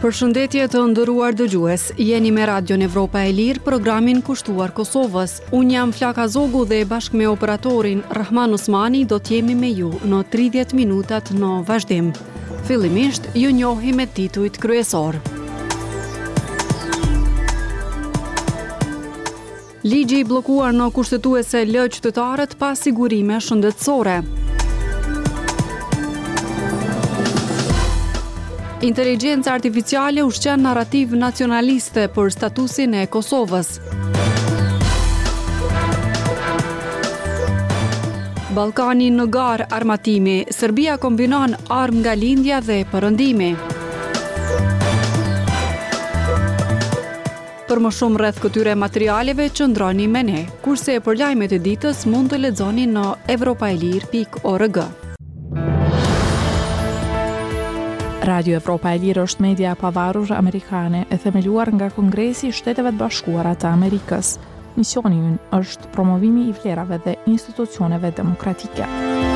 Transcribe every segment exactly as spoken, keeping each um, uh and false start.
Përshëndetje të nderuar dëgjues, jeni me Radion Evropa e Lirë, programin kushtuar Kosovës. Unë jam Flaka Zogu dhe bashkë me operatorin Rahman Osmani do t'jemi me ju në tridhjetë minutat në vazhdim. Fillimisht, ju njohi me titujt kryesor. Ligji i bllokuar në kushtetuese lë qytetarët pa sigurime shëndetësore. Inteligjenca artificiale ushqen narrativ nacionaliste për statusin e Kosovës. Ballkani në garë armatimi, Serbia kombinon armë nga lindja dhe perëndimi. Për më shumë rreth këtyre materialeve qëndroni me ne, kurse për lajmet e ditës mund të lexoni në evropaelir pikë org. Radio Evropa e Lirë është media e pavarur amerikane e themeluar nga Kongresi i Shteteve të Bashkuara të Amerikës. Misioni i ynë është promovimi i vlerave dhe institucioneve demokratike.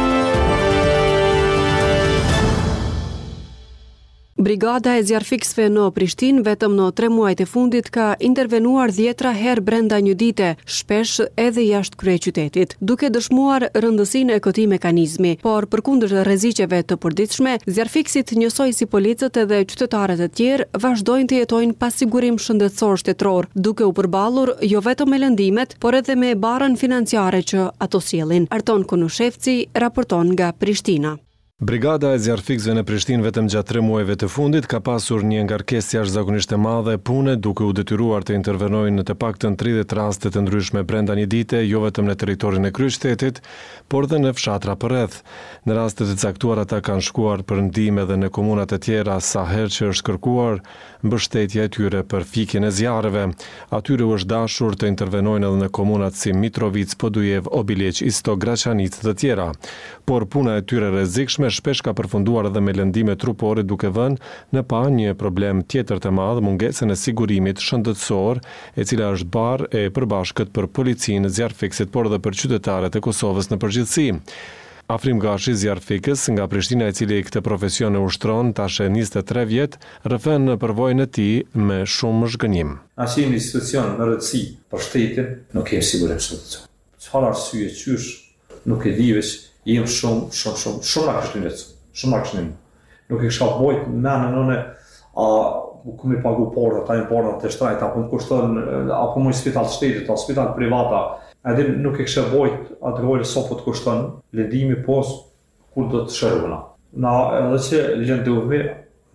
Brigada e zjarrfiksve në Prishtinë vetëm në tre muajt e fundit ka intervenuar dhjetra herë brenda një dite, shpesh edhe jashtë kryeqytetit, duke dëshmuar rëndësinë e këtij mekanizmi, por përkundër rreziqeve të përditshme, zjarrfiksit njësoj si policët edhe qytetarët e tjerë vazhdojnë të jetojnë pa sigurim shëndetësor shtetëror, duke u përballur jo vetëm me lëndimet, por edhe me barrën financiare që ato sjellin. Arton Kunushevci raporton nga Prishtina. Brigada e zjarrfiksve në Prishtinë vetëm gjatë tre muajve të fundit ka pasur një ngarkesë jashtëzakonisht e madhe pune, duke u detyruar të intervenojnë në të paktën tridhjetë raste të ndryshme brenda një dite, jo vetëm në territorin e kryeqytetit, por dhe në fshatra përreth. Në raste të caktuara ata kanë shkuar për ndihmë edhe në komunat e tjera sa herë që është kërkuar mbështetja e tyre për fikjen e zjarreve. Atyre u është dashur të intervenojnë edhe në komunat si Mitrovic, Podujev, Obiliq, Istok, Graçanic dhe të tjera. Por puna e tyre rrezikshme shpesh ka përfunduar edhe me lëndime trupore, duke vënë në pa një problem tjetër të madh, mungesën e sigurimit shëndetësor, e cila është barë e përbashkët për policinë, zjarrfiksit, por edhe për qytetarët e Kosovës në përgjithësi. Afrim Gashi, zjarrfikës nga Prishtina, i cili këtë profesion e ushtron tash e njëzet e tre vjet, rrëfen në përvojën e tij me shumë zhgënjim. Na si një institucion në rëndësi për shtetin, nuk kemi sigurim shëndetësor. Çfarë arsye qysh nuk e di veç jem shumë, shumë, shumë, shumë nga kështinit, shumë nga kështinit. Nuk e kësha bojt menë nëne, a ku mi pagu porët, a i porët të shtrajt, apo më kushtën, apo më i spital shtetit, a spital privata, edhe nuk e kësha bojt atë gojle sopo të kushtën, ledimi pos, kur do të shëruna. Na edhe që lënduvmi,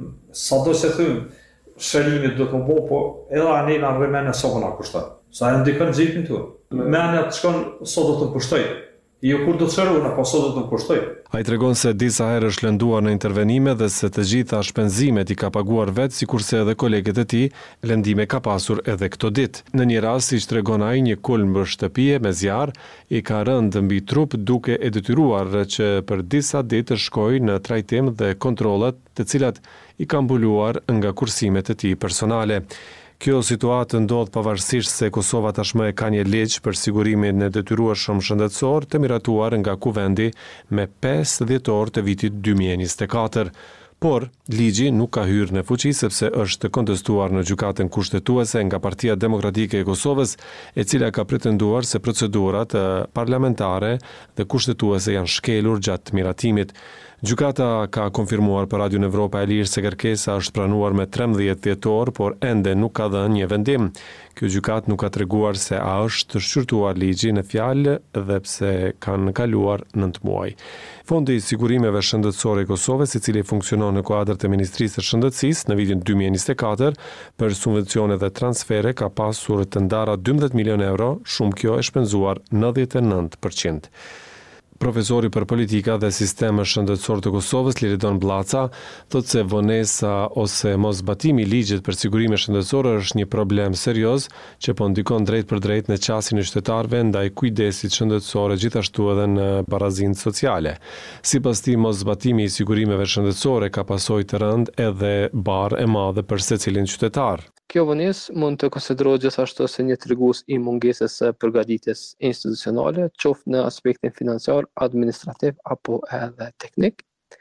sa do që thëmë, shërimit do të më bo, po edhe a nejna në remene sopo nga kushtën. Sa e ndikën gjipin të, menja të shkën, so do të kushtëj. Jo kur do të shërun, apo sot do të më kushtoj. A i tregon se disa herë është lënduar në intervenime dhe se të gjitha shpenzimet i ka paguar vetë, si kurse edhe kolegët e tij, lëndime ka pasur edhe këto ditë. Në një rast, siç tregon ai, një kulm shtëpie me zjarr i ka rënë mbi trup, duke e detyruar që për disa ditë të shkojë në trajtim dhe kontrollat, të cilat i kanë mbuluar nga kursimet e tij personale. Kjo situatë ndodh pavarësisht se Kosova tashmë e ka një ligj për sigurimin e detyrueshëm shëndetësor të miratuar nga Kuvendi me pesë dhjetor të vitit dy mijë e njëzet e katër. Por, ligji nuk ka hyrë në fuqi sepse është kontestuar në gjykatën kushtetuese nga Partia Demokratike e Kosovës, e cila ka pretenduar se procedurat parlamentare dhe kushtetuese janë shkelur gjatë miratimit. Gjykata ka konfirmuar për Radion Evropa e Lirë se kërkesa është pranuar me trembëdhjetë dhjetor, por ende nuk ka dhënë një vendim. Kjo gjykat nuk ka treguar se a është shqyrtuar ligji në fjalë dhe pse kanë kaluar nëntë muaj. Fondi i sigurimeve shëndetësore i Kosovës, i cili funksionon në kuadër të Ministrisë së Shëndetësisë në vitin dy mijë e njëzet e katër për subvencione dhe transfere, ka pasur të ndara dymbëdhjetë milionë euro, shumë kjo e shpenzuar nëntëdhjetë e nëntë përqind. Profesori për politika dhe sisteme shëndetësor të Kosovës, Liridon Blaca, thotë se vonesa ose mosbatimi i ligjit për sigurime shëndetësore është një problem serioz që po ndikon drejt për drejt në qasjen e qytetarëve ndaj kujdesit shëndetësore, gjithashtu edhe në barazinë sociale. Sipas tij, mosbatimi i sigurimeve shëndetësore ka pasojë të rëndë edhe barë e madhe për secilin qytetar. Kjo vonesë mund të konsiderohet gjithashtu si një tregues i mungesës së përgatitjes institucionale, qoftë në aspektin financiar, administrativ apo edhe teknik.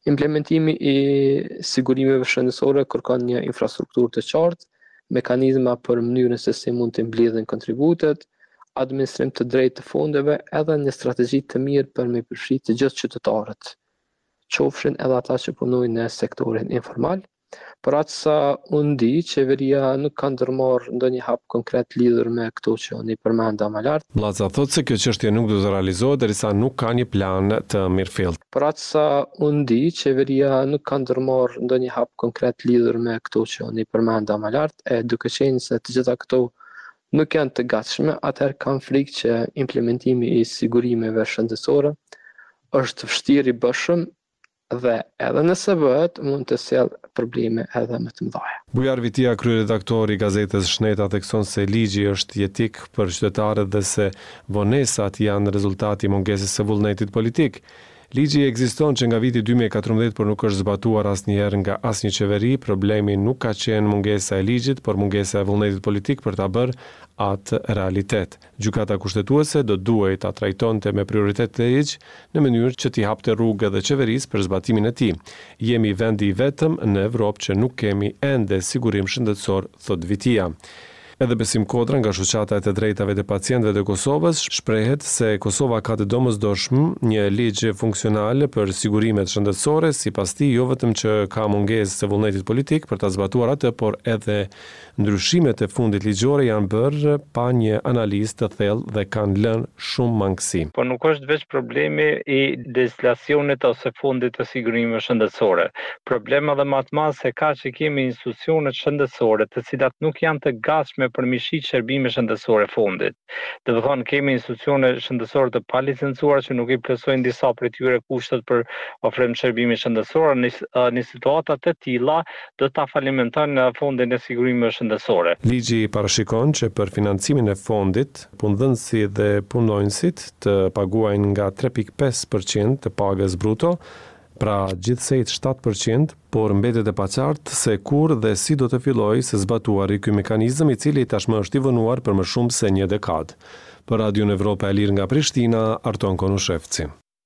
Implementimi i sigurimeve shëndetësore kërkon një infrastrukturë të qartë, mekanizma për mënyrën se si mund të mbledhen kontributet, administrim të drejtë të fondeve edhe një strategji të mirë për me përfshi të gjithë qytetarët, qofshin edhe ata që punojnë në sektorin informal. Për atë sa unë di, qeveria nuk ka ndërmarrë ndonjë hap konkret lidhur me këto që unë i përmenda më lart. Llaca thotë se kjo çështje nuk do të realizohet derisa nuk ka një plan të mirëfillt. Për atë sa unë di, qeveria nuk ka ndërmarrë ndonjë hap konkret lidhur me këto që unë i përmenda më lart, e duke qenë se të gjitha këto nuk janë të gatshme, atëherë kam frikë që implementimi i sigurimeve shëndetësore është vështirë i bëshëm dhe edhe nëse bëhet, mund të sjellë probleme edhe më të mëdha. Bujar Vitia, kryeredaktor i gazetës Shneta, thekson se ligji është jetik për qytetarët dhe se vonesat janë rezultati i mungesës së vullnetit politik. Ligji ekziston që nga viti dy mijë e katërmbëdhjetë, por nuk është zbatuar asnjëherë nga asnjë qeveri. Problemi nuk ka qenë mungesa e ligjit, por mungesa e vullnetit politik për ta bërë atë realitet. Gjykata kushtetuese do duhej ta trajtonte me prioritet të ligj në mënyrë që t'i hapte rrugë edhe qeverisë për zbatimin e tij. Jemi vendi i vetëm në Evropë që nuk kemi ende sigurim shëndetësor, thot Vitia. Edhe Besim Kodra nga Shoqata e të drejtave të pacientëve të Kosovës shprehet se Kosova ka të domosdoshëm një ligj funksional për sigurimet shëndetësore, sipas tij jo vetëm që ka mungesë të vullnetit politik për ta zbatuar atë, por edhe ndryshimet e fundit ligjore janë bërë pa një analizë të thellë dhe kanë lënë shumë mangësi. Po nuk është veç problemi i legislacionit ose fundit të sigurimeve shëndetësore. Problema dhe më të madh se ka që kemi institucione shëndetësore të cilat nuk janë të gatshme për me shit shërbime shëndetësore fundit. Do të thonë kemi institucione shëndetësore të palicencuara që nuk i plotësojnë disa prej tyre kushtet për ofrim shërbime shëndetësore. Në, në situata të tilla do ta falimentojnë fondin e sigurimeve shëndetësore. Ligji parashikon që për financimin e fondit, punëdhënësit dhe punonjësit të paguajnë nga tre pikë pesë përqind të pagës bruto, pra gjithsejt shtatë përqind, por mbetet e paqartë se kur dhe si do të fillojë së zbatuari ky mekanizëm, i cili tashmë është i vënuar për më shumë se një dekadë. Për Radion Evropa e Lirë nga Prishtina, Arton Konushevci.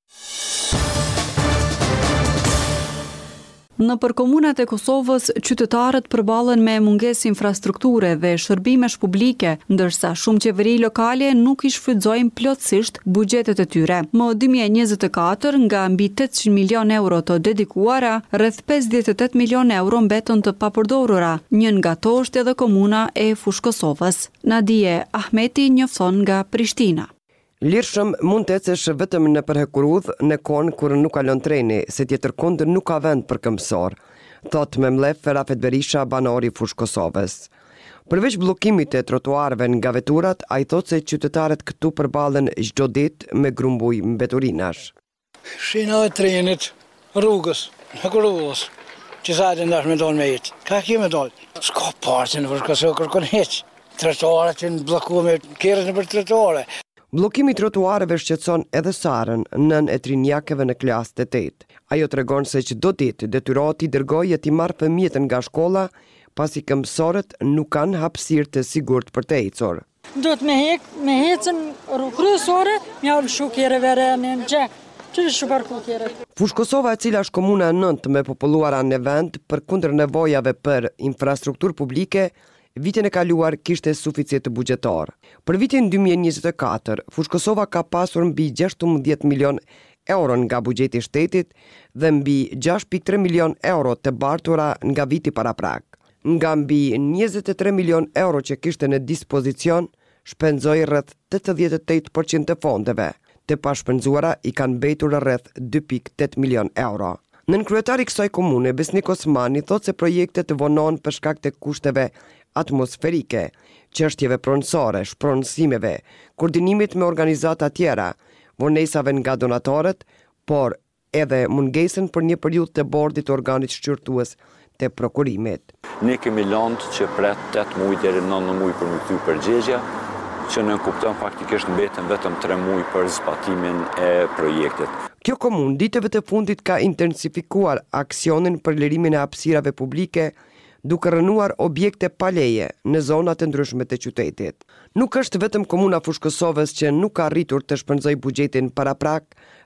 Në për komunat e Kosovës, qytetarët përballen me mungesë infrastrukture dhe shërbimesh publike, ndërsa shumë qeveri lokale nuk i shfrytëzojnë plotësisht buxhetet e tyre. Më dy mijë e njëzet e katër, nga mbi tetëqind milion euro të dedikuara, rreth pesëdhjetë e tetë milion euro mbetën të papërdorura. Njën nga to është edhe komuna e Fushkosovës. Nadije Ahmeti njofton nga Prishtina. Lirshëm mund të ecesh vetëm në përhekurudh në kon kur nuk kalon treni, se tjetër kund nuk ka vend për këmbësor, thot me mlef Rafet Berisha, banori Fushë Kosovës. Përveç bllokimit të trotuarëve nga veturat, ai thot se qytetarët këtu përballen çdo ditë me grumbuj mbeturinash. Shina e trenit, rrugës, hekurudhës, që sa të ndash me dal me jetë. Ka ki me dal? S'ka parë në Fushë Kosovë kërkon hiç. Trotuarët që në bllokuar me kerrën për trotuare. Bllokimi i trotuarëve shqetëson edhe Sarën, nën e trinjakeve në klasë të tetë. Ajo tregon se çdo ditë detyrohet i dërgojë e t'i marrë fëmijët nga shkolla, pasi këmbësorët nuk kanë hapësirë të sigurt për të ecur. Do të me hek, me hecën rrugë kryesore, mjaul shukere vere në gjë. Që është parku kere? Fushë Kosova, e cila është komuna e nëntë me populluara në vend për kundër nevojave për infrastrukturë publike, vitin e kaluar kishte suficit buxhetar. Për vitin dy mijë e njëzet e katër, Fushë Kosova ka pasur mbi gjashtëmbëdhjetë milion euro nga buxheti i shtetit dhe mbi gjashtë pikë tre milion euro të bartura nga viti paraprak. Nga mbi njëzet e tre milion euro që kishte në dispozicion, shpenzoi rreth tetëdhjetë e tetë përqind të fondeve. Të pashpenzuara i kanë mbetur rreth dy pikë tetë milion euro. Nën kryetari i kësaj komune, Besnik Osmani, thot se projektet vonon për shkak të kushteve atmosferike, çështjeve pronësore, shpronësimeve, koordinimit me organizata tjera, vonesave nga donatorët, por edhe mungesën për një periudhë të bordit të organit shqyrtues të prokurimit. Ne kemi lëndë që pret tetë muaj deri në nëntë muaj për me kthy përgjigje, që në kupton faktikisht mbeten vetëm tre muaj për zbatimin e projektit. Kjo komunë ditëve të fundit ka intensifikuar aksionin për lirimin e hapësirave publike, duke rënuar objekte pa leje në zonat e ndryshme të qytetit. Nuk është vetëm komuna Fushë Kosovës që nuk ka arritur të shpenzojë buxhetin paraprak,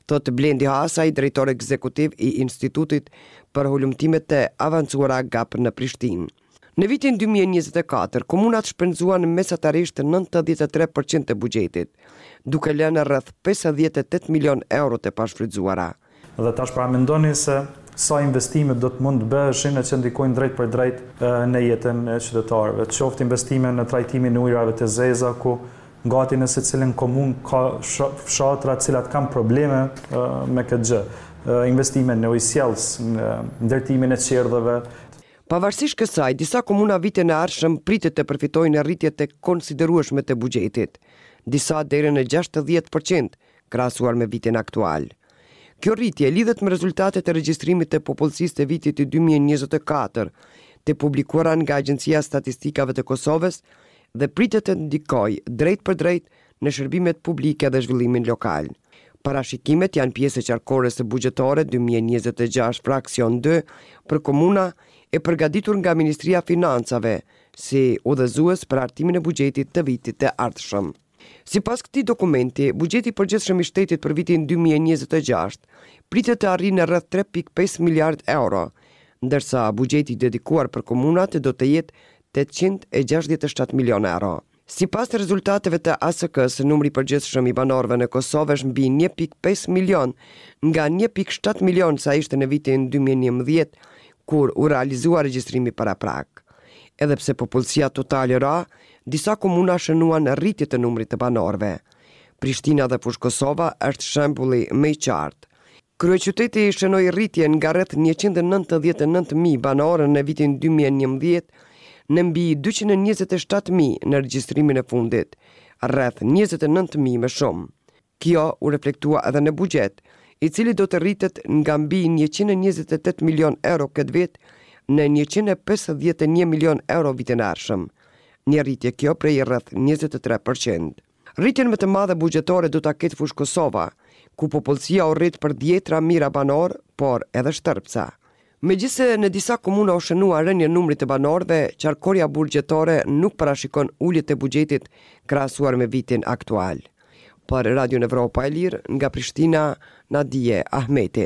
thot Blendi Hasaj, drejtor ekzekutiv i Institutit për Hulumtimet e Avancuara G A P në Prishtinë. Në vitin dy mijë e njëzet e katër, komunat shpenzuan mesatarisht nëntëdhjetë e tre përqind të buxhetit, duke lënë rreth pesëdhjetë e tetë milion euro të pashfrytzuara. Dhe tash pra mendoni se sa investime do të mund të bëheshin që ndikojnë drejt për drejt në jetën e qytetarëve. Qoftë investime në trajtimin e ujrave të zeza, ku gati në secilin komun ka fshatra të cilat kanë probleme me këtë gjë. Investime në ujësjellës, në ndërtimin e qerdhëve. Pavarësisht kësaj, disa komuna vitin e ardhshëm pritet të përfitojnë rritje të konsiderueshme të buxhetit, disa deri në gjashtëdhjetë përqind krahasuar me vitin aktual. Kjo rritje lidhet me rezultatet e regjistrimit të popullsisë të vitit dy mijë e njëzet e katër, të publikuara nga Agjencia e Statistikave të Kosovës dhe pritet të ndikojë drejt për drejt në shërbimet publike dhe zhvillimin lokal. Parashikimet janë pjesë e qarkores së buxhetore dy mijë e njëzet e gjashtë fraksion dy për komuna e përgatitur nga Ministria e Financave si udhëzues për hartimin e buxhetit të vitit të ardhshëm. Sipas këtij dokumenti, buxheti i përgjithshëm i shtetit për vitin dy mijë e njëzet e gjashtë pritet të arrijë në rreth tre pikë pesë miliard euro, ndërsa buxheti dedikuar për komunat do të jetë tetëqind e gjashtëdhjetë e shtatë milion euro. Sipas rezultateve të A S K-s, numri i përgjithshëm i banorëve në Kosovë është mbi një pikë pesë milion nga një pikë shtatë milion sa ishte në vitin dy mijë e njëmbëdhjetë, kur u realizua regjistrimi paraprak. Edhe pse popullsia totale ra, disa komuna shënuan rritje të numrit të banorëve. Prishtina dhe Fushkosova është shembulli më i qartë. Kryeqyteti shënoi rritje nga rreth njëqind e nëntëdhjetë e nëntë mijë banorë në vitin dy mijë e njëmbëdhjetë në mbi dyqind e njëzet e shtatë mijë në regjistrimin e fundit, rreth njëzet e nëntë mijë më shumë. Kjo u reflektua edhe në buxhet, i cili do të rritet nga mbi njëqind e njëzet e tetë milion euro këtë vit në njëqind e pesëdhjetë e një milion euro vitin e ardhshëm. Një rritje kjo prej rreth njëzet e tre përqind. Rritjen më të madhe buxhetore do ta ketë Fushë Kosova, ku popullsia u rrit për dhjetra mijëra banor, por edhe shtërpca. Megjithse në disa komuna u shënua rënje numrit të banorëve, qarkoria buxhetore nuk parashikon ulje të buxhetit krahasuar me vitin aktual. Për Radio Evropa e Lirë, nga Prishtina, Nadije Ahmeti.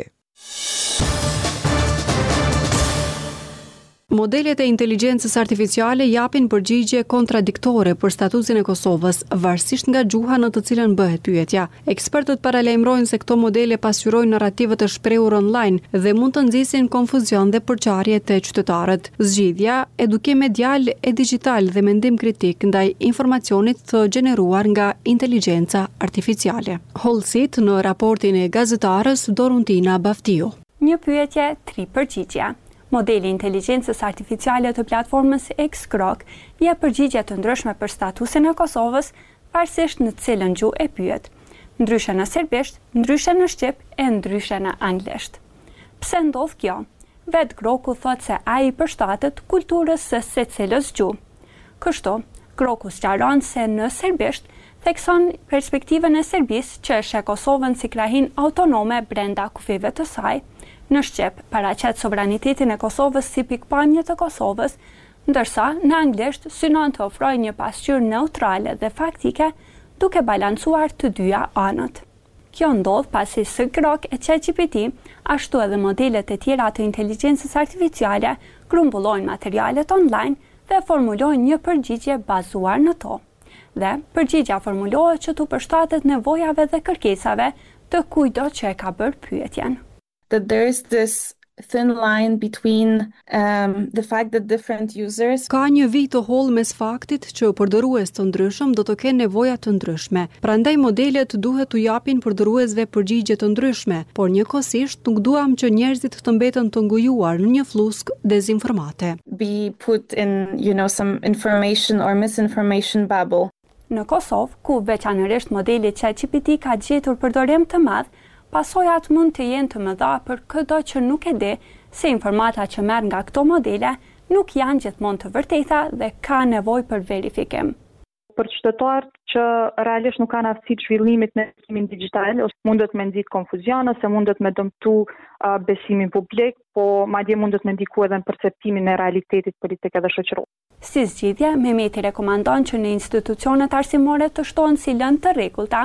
Modelet e inteligjencës artificiale japin përgjigje kontradiktore për statusin e Kosovës, varësisht nga gjuha në të cilën bëhet pyetja. Ekspertët paralajmërojnë se këto modele pasqyrojnë narrative të shprehur online dhe mund të nxisin konfuzion dhe përçarje te qytetarët. Zgjidhja, edukim medial e digjital dhe mendim kritik ndaj informacionit të gjeneruar nga inteligjenca artificiale. Holsit në raportin e gazetarës Doruntina Baftiu. Një pyetje, tri përgjigje. Modeli inteligjencës artificiale të platformës X-Grok jep përgjigje të ndryshme për statusin e Kosovës, pavarësisht në cilën gjuhë e pyet. Ndryshe në serbisht, ndryshe në shqip e ndryshe në anglisht. Pse ndodh kjo? Vet Groku thot se ai përshtatet kulturës së secilës gjuhë. Kështu, Groku sqaron se në serbisht thekson perspektivën e Serbisë që është e Kosovën si krahin autonome brenda kufive të saj. Në shqip, paraqet sovranitetin e Kosovës si pikpamje të Kosovës, ndërsa në anglisht synon të ofrojë një pasqyrë neutrale dhe faktike, duke balancuar të dyja anët. Kjo ndodh pasi S G R O K e ChatGPT, ashtu edhe modelet e tjera të inteligjencës artificiale, grumbullojnë materialet online dhe formulojnë një përgjigje bazuar në to. Dhe përgjigja formulohet që të përshtatet nevojave dhe kërkesave të kujdo që e ka bërë pyetjen. That there is this thin line between um, the fact that different users Ka një vijë të hollë mes faktit që përdorues të ndryshëm do të kenë nevoja të ndryshme. Prandaj modelet duhet t'u japin përdoruesve përgjigje të ndryshme, por njëkohësisht nuk duam që njerëzit të mbeten të ngujuar në një flusk dezinformate. Be put in, you know, some information or misinformation bubble. Në Kosovë, ku veçanërisht modeli ChatGPT ka gjetur përdorim të madh, pasojat mund të jenë të mëdha për çdo që nuk e di se informata që merr nga këto modele nuk janë gjithmonë të vërteta dhe ka nevojë për verifikim. Për qytetarët që realisht nuk kanë aftësitë zhvillimit në besimin digjital, ose mundet me nxit konfuzion ose mundet me dëmtu uh, besimin publik, po madje mundet me ndiku edhe në perceptimin e realitetit politik dhe shoqëror. Si zgjidhje, Mehmeti rekomandon që në institucionet arsimore të shtohen si lëndë të rregullta,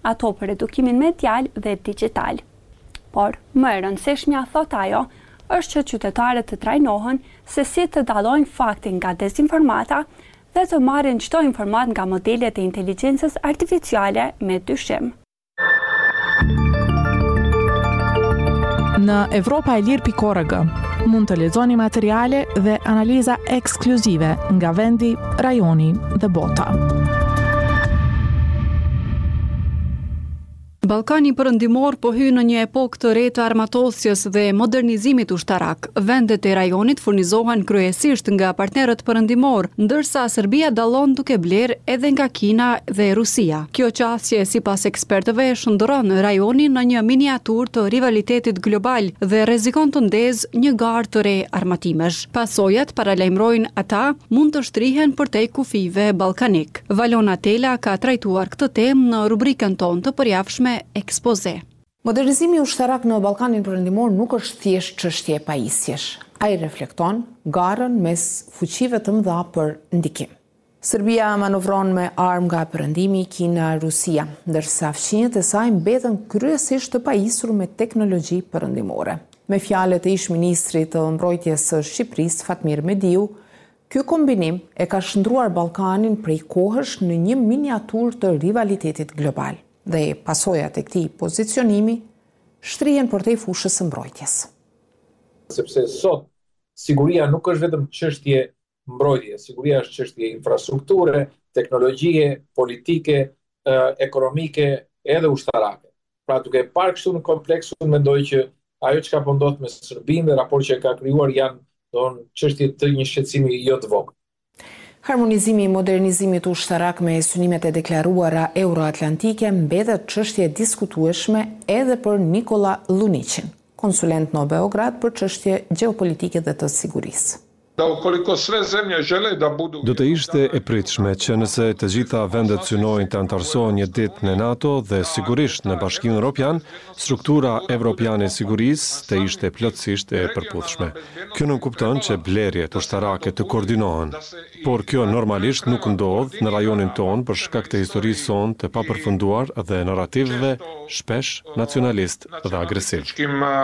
ato për edukimin medial dhe digital. Por, më e rëndësishmja, thot ajo, është që qytetarët të trajnohen se si të dallojnë faktin nga dezinformata dhe të marrin çdo informat nga modelet e inteligjencës artificiale me dyshim. Në Evropa e Lirë pikë org mund të lexoni materiale dhe analiza ekskluzive nga vendi, rajoni dhe bota. Ballkani Perëndimor po hyn në një epokë të re të armatosjes dhe modernizimit ushtarak. Vendet e rajonit furnizohen kryesisht nga partnerët perëndimor, ndërsa Serbia dallon duke bler edhe nga Kina dhe Rusia. Kjo qasje, sipas ekspertëve, shndërron rajonin në një miniaturë të rivalitetit global dhe rrezikon të ndezë një garë të re armatimesh. Pasojat, paralajmërojnë ata, mund të shtrihen përtej kufive ballkanik. Valona Tela ka trajtuar këtë temë në rubrikën tonë të përjavshme Ekspoze. Modernizimi ushtarak në Ballkanin Perëndimor nuk është thjesht çështje e pajisjesh. Ai reflekton garën mes fuqive të mëdha për ndikim. Serbia manovron me armë nga perëndimi, Kina, Rusia, ndërsa fqinjet e saj mbeten kryesisht të pajisur me teknologji perëndimore. Me fjalët e ish-ministrit të mbrojtjes së Shqipërisë, Fatmir Mediu, ky kombinim e ka shndruar Ballkanin prej kohësh në një miniaturë të rivalitetit global. Dhe pasojat e këtij pozicionimi shtrihen përtej fushës së mbrojtjes. Sepse sot siguria nuk është vetëm çështje mbrojtje, siguria është çështje infrastrukture, teknologjie, politike, ekonomike edhe ushtarake. Pra duke parë kështu në kompleks, unë mendoj që ajo çka po ndodh me Serbinë dhe raporti që ka krijuar janë don çështje të një shqetësimi jo të vogël. Harmonizimi i modernizimit ushtarak me synimet e deklaruara euroatlantike mbetet çështje e diskutueshme edhe për Nikola Lunićin, konsulent në Beograd për çështje gjeopolitike dhe të sigurisë. Do të ishte e pritshme që nëse të gjitha vendet synojnë të antarësohen një ditë në NATO dhe sigurisht në Bashkimin Evropian, struktura evropiane e sigurisë të ishte plotësisht e përputhshme. Kjo nuk kupton që blerjet ushtarake të koordinohen, por kjo normalisht nuk ndodh në rajonin ton për shkak të historisë sonë të papërfunduar dhe narrativeve shpesh nacionalist dhe agresiv.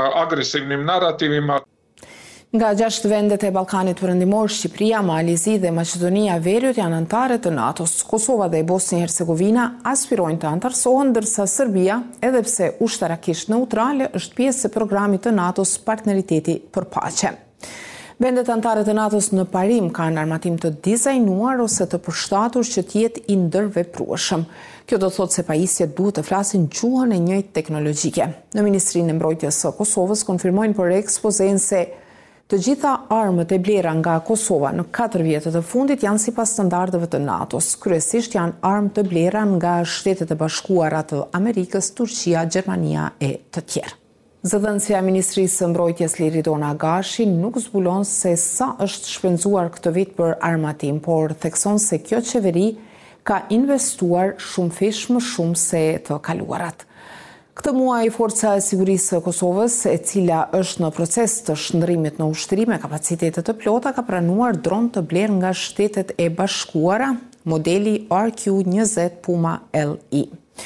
Nga gjashtë vendet e Ballkanit Perëndimor, Shqipëria, Malizi dhe Maqedonia e Veriut janë anëtare të NATO-s. Kosova dhe Bosnia Hercegovina aspirojnë të antarësohen, ndërsa Serbia, edhe pse ushtarakisht neutrale, është pjesë e programit të NATO-s Partneriteti për Paqe. Vendet anëtare të NATO-s në parim kanë armatim të dizajnuar ose të përshtatur që të jetë i ndërveprueshëm. Kjo do thotë se pajisjet duhet të flasin gjuhën e njëjtë teknologjike. Në Ministrinë e Mbrojtjes së Kosovës konfirmojnë për ekspozen se të gjitha armët e blera nga Kosova në katër vjetët e fundit janë sipas standardeve të NATO-s. Kryesisht janë armë të blera nga Shtetet e Bashkuara të Amerikës, Turqia, Gjermania e të tjerë. Zëdhënësia e Ministrisë së Mbrojtjes Liridona Gashi nuk zbulon se sa është shpenzuar këtë vit për armatim, por thekson se kjo qeveri ka investuar shumë fish më shumë se të kaluarat. Këtë muaj, Forca e Sigurisë së Kosovës, e cila është në proces të shndrimit në ushtri me kapacitete të plota, ka pranuar dron të blerë nga Shtetet e Bashkuara, modeli R Q njëzet Puma L I.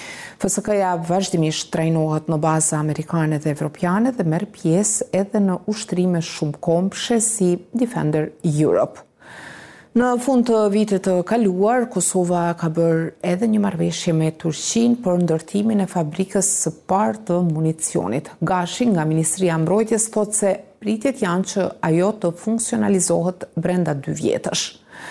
F S K-ja vazhdimisht trajnohet në baza amerikane dhe evropiane dhe merr pjesë edhe në ushtrime shumë kombëshe si Defender Europe. Në fund të vitit të kaluar, Kosova ka bërë edhe një marrëveshje me Turqinë për ndërtimin e fabrikës së parë të municionit. Gashi nga Ministria e Mbrojtjes thotë se pritjet janë që ajo të funksionalizohet brenda dy vjetësh.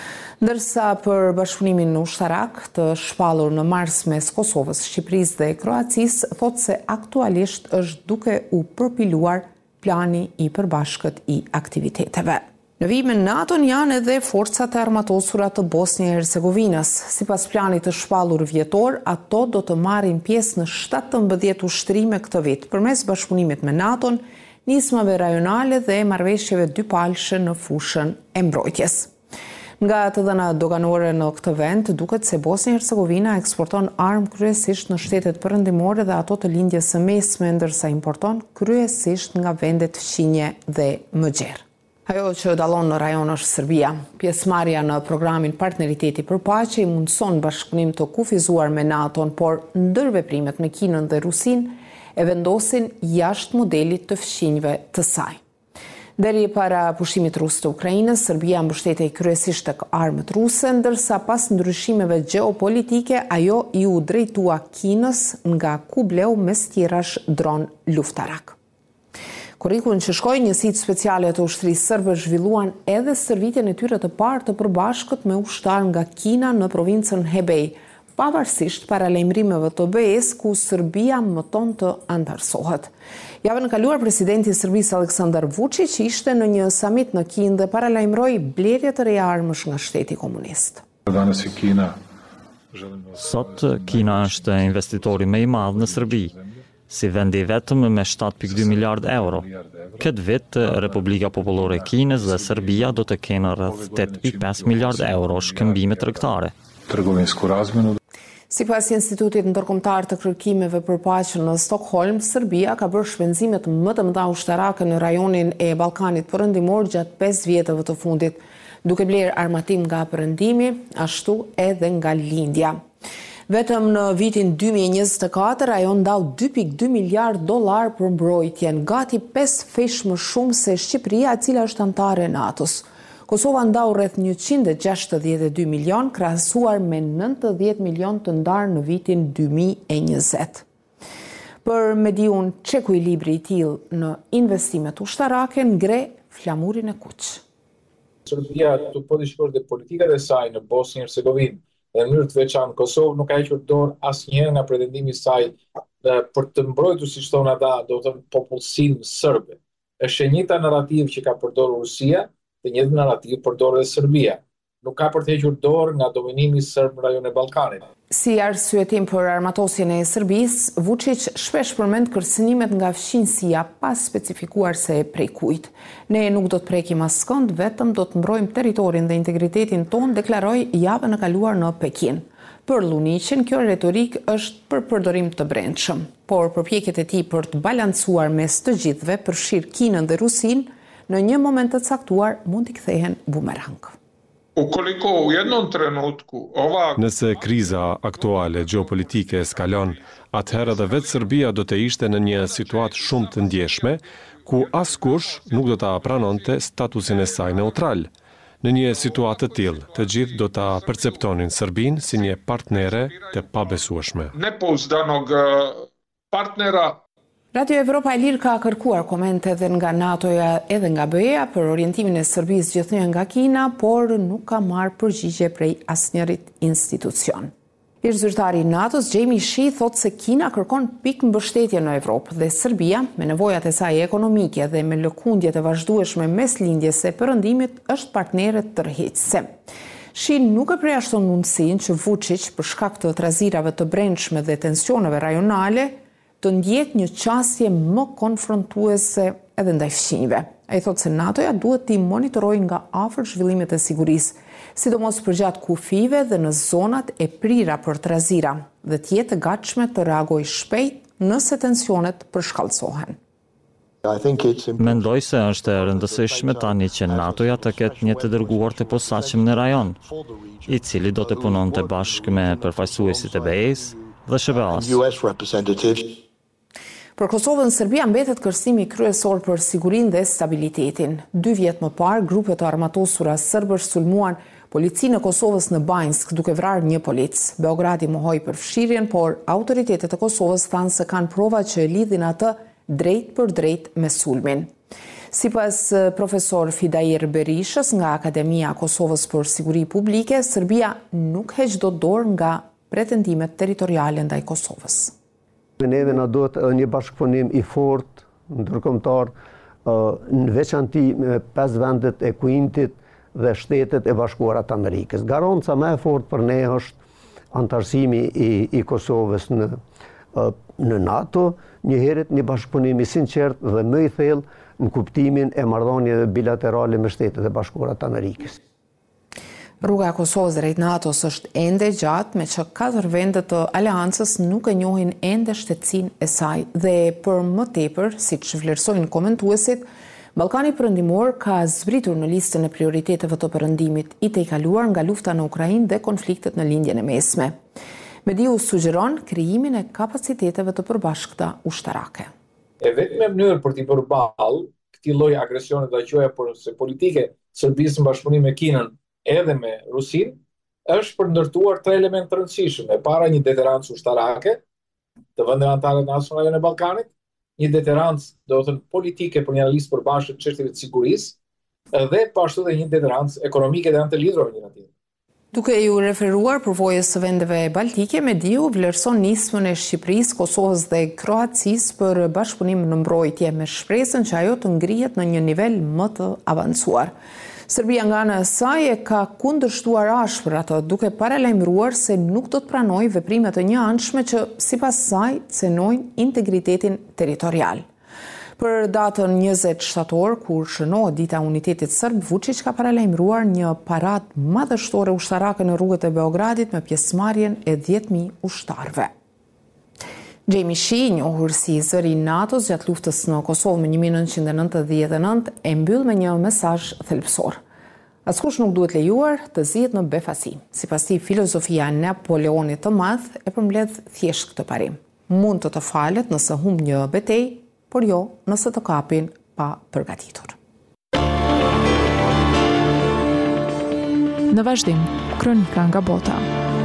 Ndërsa për bashkëpunimin ushtarak të shpallur në mars mes Kosovës, Shqipërisë dhe Kroacisë, thotë se aktualisht është duke u përpiluar plani i përbashkët i aktiviteteve. Në vijim në NATO janë edhe forcat e armatosura të Bosnia e Hercegovinës. Sipas planit të shpallur vjetor, ato do të marrin pjesë në shtatëmbëdhjetë ushtrime këtë vit, përmes bashkëpunimit me NATO-n, nismave rajonale dhe marrëveshjeve dypalshe në fushën e mbrojtjes. Nga të dhëna doganore në këtë vend, duket se Bosnia e Hercegovina eksporton armë kryesisht në shtetet perëndimore dhe ato të lindjes së mesme, ndërsa importon kryesisht nga vendet fqinje dhe mëgjerë. Ajo që dallon në rajon është Serbia. Pjesëmarrja në programin Partneriteti për Paqe i mundson bashkëpunim të kufizuar me NATO-n, por ndërveprimet me Kinën dhe Rusinë e vendosin jashtë modelit të fqinjve të saj. Deri para pushimit rus të Ukrainës, Serbia mbështetej kryesisht tek armët ruse, ndërsa pas ndryshimeve gjeopolitike ajo i u drejtua Kinës nga ku bleu mes tjerash dron luftarak. Kurrikun që shkoi njësitë speciale të ushtrisë serbe zhvilluan edhe stërvitjen e tyre të parë të përbashkët me ushtar nga Kina në provincën Hebei, pavarësisht paralajmërimeve të B E-s ku Serbia mëton të antarësohet. Javën e kaluar presidenti i Serbisë Aleksandar Vučić ishte në një samit në Kinë dhe paralajmëroi blerje të reja armësh nga shteti komunist. Sot Kina është investitori më i madh në Serbi, si vendi vetëm me shtatë pikë dy miliard euro. Këtë vit, Republika Popullore e Kinës dhe Serbia do të kenë rreth tetë pikë pesë miliard euro shkëmbime tregtare. Sipas Institutit Ndërkombëtar të Kërkimeve për Paqen në Stockholm, Serbia ka bërë shpenzimet më të mëdha ushtarake në rajonin e Ballkanit Perëndimor gjatë pesë vjetëve të fundit, duke blerë armatim nga perëndimi, ashtu edhe nga lindja. Vetëm në vitin dy mijë e njëzet e katër ajo ndau dy pikë dy miliard dollar për mbrojtjen, gati pesë fish më shumë se Shqipëria, e cila është antare e NATO-s. Kosova ndau rreth njëqind e gjashtëdhjetë e dy milion, krahasuar me nëntëdhjetë milion të ndarë në vitin dy mijë e njëzet. Për mediun çekuilibri i tillë në investimet ushtarake ngre flamurin e kuq. Serbia të po të shikosh dhe politikat e saj në Bosnjë Hercegovinë dhe në mënyrë të veçantë Kosovë nuk ka hequr dorë asnjëherë nga pretendimi i saj për të mbrojtur, siç thon ata, do të thënë popullsinë serbe. Është e njëjta narrativë që ka përdorur Rusia, të njëjtën narrativë përdor edhe Serbia. Nuk ka për të hequr dorë nga dominimi serb në rajonin e Ballkanit. Si arsyetim për armatosjen e Serbisë, Vučić shpesh përmend kërcënimet nga fqinjësia pa specifikuar se prej kujt. Ne nuk do të prekim askënd, vetëm do të mbrojmë territorin dhe integritetin ton, deklaroi javën e kaluar në Pekin. Për Luniqin, kjo retorik është për përdorim të brendshëm, por përpjekjet e tij për të balancuar mes të gjithëve, përfshir Kinën dhe Rusinë, në një moment të caktuar mund t'i kthehen bumerang. Ukoliko u jednom trenutku ova... Nëse kriza aktuale gjeopolitike eskalon, atëherë edhe vetë Serbia do të ishte në një situatë shumë të ndjeshme, ku askush nuk do ta pranonte statusin e saj neutral. Në një situatë të tillë, të gjithë do ta perceptonin Serbinë si një partnere të pabesueshme. Nepouzdanog partnera. Radio Evropa e Lirë ka kërkuar komente edhe nga NATO-ja edhe nga B E-ja për orientimin e Serbisë gjithnjë nga Kina, por nuk ka marrë përgjigje prej asnjërit institucion. Ish zyrtari i NATO-s Jamie Shea thotë se Kina kërkon pikë mbështetje në Evropë dhe Serbia, me nevojat e saj ekonomike dhe me lëkundjet e vazhdueshme mes lindjes së perëndimit, është partnere tërheqëse. Shea nuk e përjashton mundësinë që Vučić, për shkak të trazirave të brendshme dhe tensioneve rajonale, të ndjet një qasje më konfrontuese edhe ndaj fqinjve. Ai thotë se NATO-ja duhet të monitorojë nga afër zhvillimet e sigurisë, sidomos përgjatë kufive dhe në zonat e prira për trazira, dhe të jetë e gatshme të reagojë shpejt nëse tensionet përshkallësohen. Mendoj se është e rëndësishme tani që NATO-ja të ketë një të dërguar të posaçëm në rajon, i cili do të punonte bashkë me përfaqësuesit e B E-s dhe S B A-s. Për Kosovën, Serbia mbetet kërcënimi kryesor për sigurinë dhe stabilitetin. Dy vjet më parë, grupe të armatosura serbësh sulmuan policinë e Kosovës në Banjsk duke vrarë një polic. Beogradi mohoi përfshirjen, por autoritetet e Kosovës thanë se kanë prova që e lidhin atë drejt për drejt me sulmin. Sipas profesor Fidair Berishës nga Akademia e Kosovës për Siguri Publike, Serbia nuk heq dot dorë nga pretendimet territoriale ndaj Kosovës. Neve na duhet një bashkëpunim i fortë, ndërkombëtar, në veçanti me pesë vendet e Kuintit dhe Shtetet e Bashkuara të Amerikës. Garanca më e fortë për ne është antarësimi i, i Kosovës në, në NATO, njëherët një bashkëpunim i sinqert dhe më i thellë në kuptimin e marrëdhënieve bilaterale me Shtetet e Bashkuara të Amerikës. Rruga e Kosovës drejt NATO-s është ende gjatë, me që katër vende të aleancës nuk e njohin ende shtetësinë e saj dhe për më tepër, siç vlerësojnë komentuesit, Ballkani Perëndimor ka zbritur në listën e prioriteteve të perëndimit i tejkaluar nga lufta në Ukrainë dhe konfliktet në lindjen e mesme. Mediu sugjeron krijimin e kapaciteteve të përbashkëta ushtarake. E vetme mënyrë për t'i përballë këtij lloji agresione dhe quaja përse politike Serbisë në bashkëpunim me Kinën edhe me Rusinë është për ndërtuar tre elementë të rëndësishëm. E para, një deterancë ushtarake të vendeve anëtare të nacionale në Ballkanin, një deterancë, do të thënë politike për një analizë përbashkët të çështjeve të sigurisë dhe pashtu edhe një deterancë ekonomike dhe anë të lidhura me njëra tjetrën. Duke ju referuar përvojës së vendeve baltike, Mediu vlerëson nismën e Shqipërisë, Kosovës dhe Kroacisë për bashkëpunim në mbrojtje me shpresën që ajo të ngrihet në një nivel më të avancuar. Serbia nga ana e saj e ka kundërshtuar ashpër atë, duke paralajmëruar se nuk do të pranojë veprime të njëanshme që sipas saj cenojnë integritetin territorial. Për datën njëzet shtator, kur shënohet Dita e Unitetit Serb, Vučić ka paralajmëruar një paradë madhështore ushtarake në rrugët e Beogradit me pjesëmarrjen e dhjetë mijë ushtarëve. Jamie Shea, njohur si zëri i NATO-s gjatë luftës në Kosovë më një mijë nëntëqind e nëntëdhjetë e nëntë, e mbyll me një mesazh thelbësor. Askush nuk duhet lejuar të zihet në befasi. Sipas tij, filozofia e Napoleonit të Madh e përmbledh thjesht këtë parim. Mund të të falet nëse humb një betejë, por jo nëse të kapin pa përgatitur. Në vazhdim, kronika nga bota.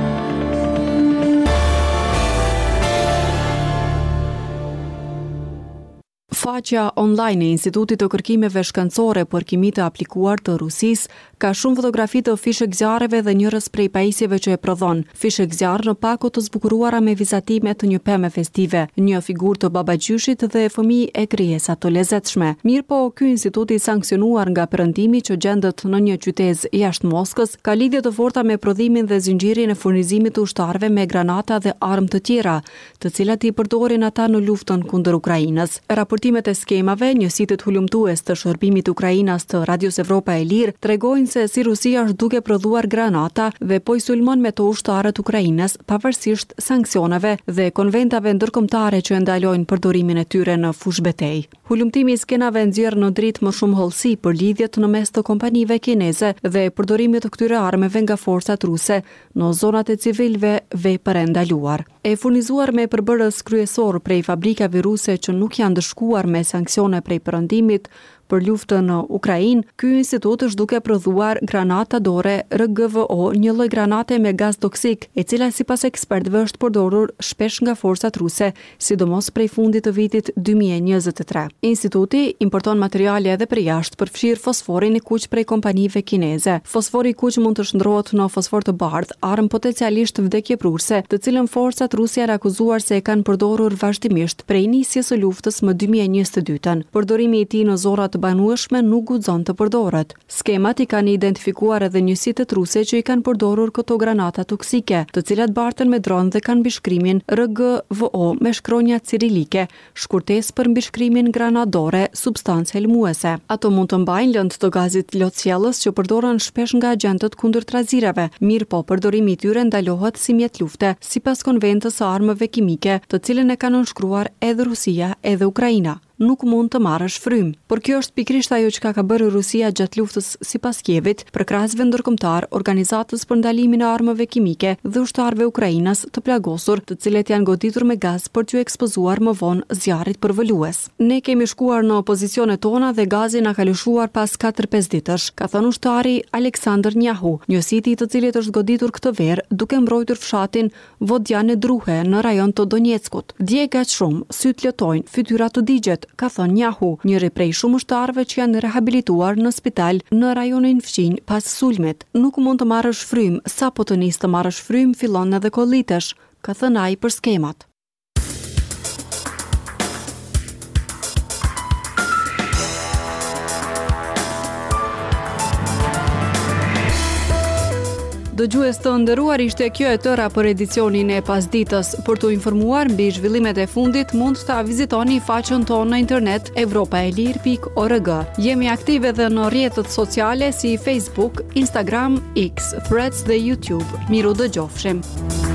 Faqja online e Institutit të Kërkimeve Shkencore për Kimi të Aplikuar të Rusisë ka shumë fotografi të fishek zjarreve dhe njërës prej pajisjeve që e prodhon. Fishek zjarr në pako të zbukuruara me vizatime të një pemë festive, një figurë të babagjyshit dhe fëmijë e krijesa të lezetshme. Mirë po, ky institut i sankcionuar nga perëndimi që gjendet në një qytet jashtë Moskës, ka lidhje të forta me prodhimin dhe zinxhirin e furnizimit të ushtarëve me granata dhe armë të tjera, të cilat i përdorin ata në luftën kundër Ukrainës. Raportimet e skemave, njësitë hulumtues të shërbimit Ukrainas të Radios Evropa e Lirë tregojnë se si Rusia është duke prodhuar granata dhe po i sulmon me to ushtarët Ukrainës, pavarësisht sanksioneve dhe konventave ndërkombëtare që ndalojnë përdorimin e tyre në fush betej. Hulumtimi i skenave nxjerr në dritë më shumë hollësi për lidhjet në mes të kompanive kineze dhe përdorimit të këtyre armëve nga forcat ruse në zonat e civilëve vepër e ndaluar. E furnizuar me përbërës kryesor prej fabrikave ruse që nuk janë dëshkuar me sanksione prej perëndimit për luftën në Ukrainë, ky institut është duke prodhuar granata dore R G V O, një lloj granate me gaz toksik, e cila sipas ekspertëve është përdorur shpesh nga forcat ruse, sidomos prej fundit të vitit dy mijë e njëzet e tre. Instituti importon materiale edhe për jashtë, përfshirë fosforin i kuq prej kompanive kineze. Fosfori i kuq mund të shndrohet në fosfor të bardhë, armë potencialisht vdekjeprurse, të cilën forcat ruse janë akuzuar se e kanë përdorur vazhdimisht prej nisjes së luftës më dy mijë e njëzet e dytën. Përdorimi i tij në zonat banueshme nuk guxon të përdoret. Skemat i kanë identifikuar edhe njësitë ruse që i kanë përdorur këto granata toksike, të cilat barten me dron dhe kanë mbishkrimin R G V O me shkronja cirilike, shkurtesë për mbishkrimin granadore, substancë helmuese. Ato mund të mbajnë lëndë të gazit lotëshjellës që përdoren shpesh nga agentët kundër trazirave, mirë po përdorimi i tyre ndalohet si mjet lufte, sipas konventës së armëve kimike, të cilën e kanë nënshkruar edhe Rusia edhe Ukraina. Nuk mund të marrësh frym. Por kjo është pikrisht ajo që ka bërë Rusia gjatë luftës sipas Kievit, për krahasve ndërkombëtar, organizatës për ndalimin e armëve kimike dhe ushtarëve ukrainas të plagosur, të cilët janë goditur me gaz për t'u ekspozuar më vonë zjarrit përvolues. Ne kemi shkuar në pozicionet tona dhe gazi na ka lëshuar pas katër pesë ditësh, ka thënë ushtari Aleksandr Njahu, njësiti i të cilit është goditur këtë verë duke mbrojtur fshatin Vodjane Druhe në rajon të Donjeckut. Dje gaq shumë, syt lëtojnë, fytyrat të digjet, ka thënë Njahu, njëri prej shumë ushtarëve që janë rehabilituar në spital në rajonin fqinj pas sulmit. Nuk mund të marrësh frym, sa po të nis të marrësh frym fillon edhe kollitesh, ka thënë ai për skemat. Dëgjues të nderuar, ishte kjo e tëra për edicionin e pasditës. Për të informuar mbi zhvillimet e fundit, mund ta vizitoni faqen tonë në internet evropaelir pikë org. Jemi aktive edhe në rrjetet sociale si Facebook, Instagram, X, Threads dhe YouTube. Miru dëgjofshim.